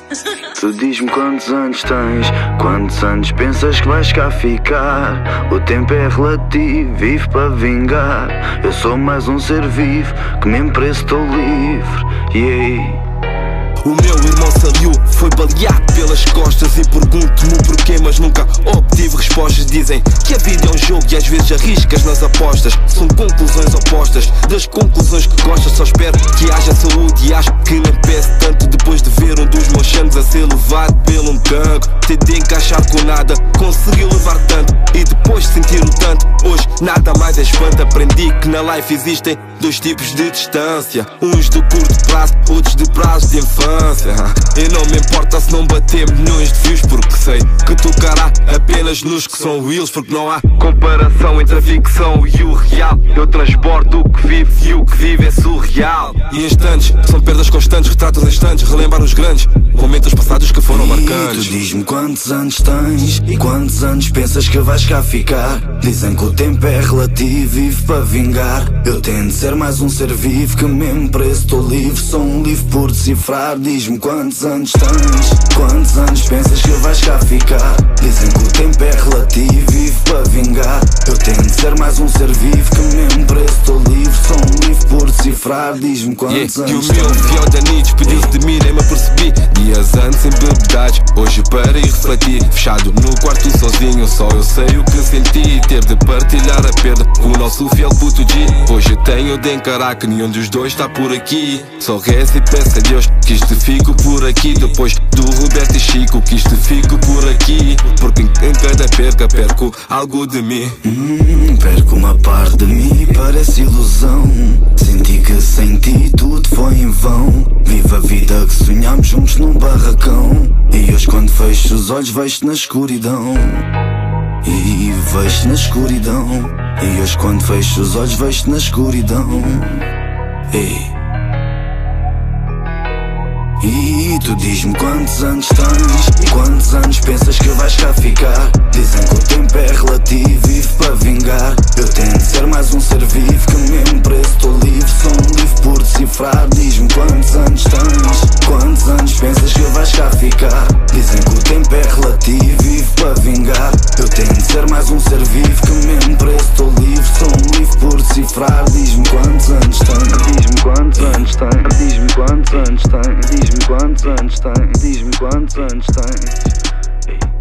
Tu diz-me quantos anos tens, quantos anos pensas que vais cá ficar. O tempo é relativo, vivo para vingar. Eu sou mais um ser vivo, que mesmo preço estou livre. Yeah. O meu irmão saiu, foi baleado pelas costas. E pergunto-me o porquê, mas nunca obtive respostas. Dizem que a vida é um jogo e às vezes arriscas nas apostas. São conclusões opostas das conclusões que gostas. Só espero que haja saúde e acho que nem peço tanto. Depois de ver um dos meus changos a ser levado pelo um tango, ter de encaixar com nada, consegui levar tanto. E depois de sentir o tanto, hoje nada mais é espanto. Aprendi que na life existem dois tipos de distância, uns de curto prazo, outros de prazo de infância. E não me importa se não bater milhões de views, porque sei que tocará apenas nos que são reals. Porque não há comparação entre a ficção e o real. Eu transbordo o que vivo e o que vive é surreal. E instantes são perdas constantes, retratos instantes, relembrar os grandes momentos passados que foram marcantes. Tu diz-me quantos anos tens e quantos anos pensas que vais cá ficar. Dizem que o tempo é relativo, vivo para vingar. Eu tento ser mais um ser vivo, que mesmo preço estou livre. Sou um livro por decifrar. Diz-me quantos anos tens, quantos anos pensas que vais cá ficar. Dizem que o tempo é relativo, vivo para vingar. Eu tento ser mais um ser vivo, que mesmo preço estou livre. Sou um livro por decifrar. Diz-me quantos anos tens. E o meu fiel da Nietzsche pediu-se de mim, nem me apercebi. Dias antes em bebedados, hoje para ir refletir. Fechado no quarto sozinho, só eu sei o que senti. Ter de partilhar a perda com o nosso fiel puto G. Hoje tenho de encarar que nenhum dos dois está por aqui. Só rezo e peço a Deus que isto fico por aqui. Depois do Roberto e Chico, que isto fico por aqui. Porque em cada perca perco algo de mim. Perco uma parte de mim, parece ilusão. Senti que sem ti tudo foi em vão. Viva a vida que sonhámos juntos num barracão. E hoje quando fecho os olhos vejo-te na escuridão. E vejo-te na escuridão. E hoje quando fecho os olhos vejo-te na escuridão. E tu diz-me quantos anos tens e quantos anos pensas que vais cá ficar. Dizem que o tempo é relativo, vivo para vingar. Eu tento ser mais um ser vivo, que mesmo preço estou livre. Sou um livro por decifrar. Diz-me quantos anos tens, quantos anos pensas que vais cá ficar. Dizem que o tempo é relativo, vivo para vingar. Eu tento ser mais um ser vivo, que mesmo preço estou livre. Sou um livro por decifrar. Diz-me quantos anos tens, diz-me quantos anos tens, diz-me quantos anos tens, diz-me quantos anos tens, diz-me quantos anos tens.